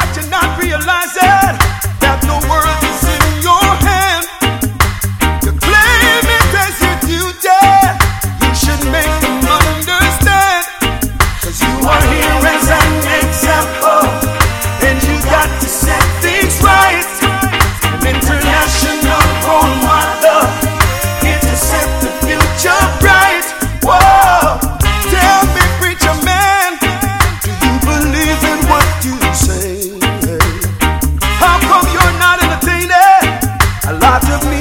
you're not realizing that the world is in your hand. You claim it as your duty. You should make them understand. 'Cause you are here as an example, and you got to set things right. An international role model, here to set the future bright. Whoa, tell me, preacher man, do you believe in what you say? How come you're not entertaining a lot of me?